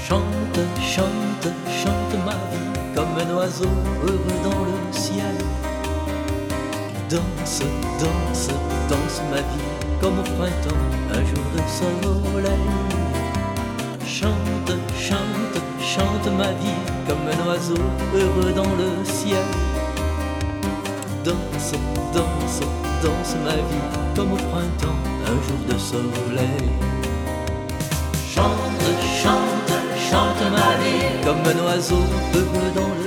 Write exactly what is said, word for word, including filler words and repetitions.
Chante, chante, chante ma vie comme un oiseau heureux dans le ciel. Danse, danse, danse ma vie comme au printemps, un jour de soleil. Chante, chante, chante ma vie comme un oiseau heureux dans le ciel. Danse, danse, danse ma vie comme au printemps, un jour de soleil. Chante, chante, chante ma vie comme un oiseau heureux dans le